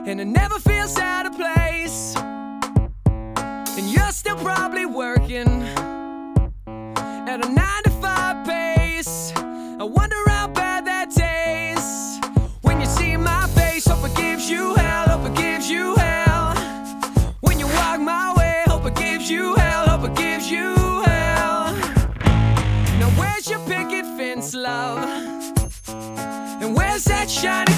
and it never feels out of place. And you're still probably working at a 9-to-5 pace. I wonder how bad that tastes when you see my face. Hope it gives you hell, hope it gives you hell. When you walk my way, hope it gives you hell, hope it gives you hell. Now where's your picket fence, love? And where's that shiny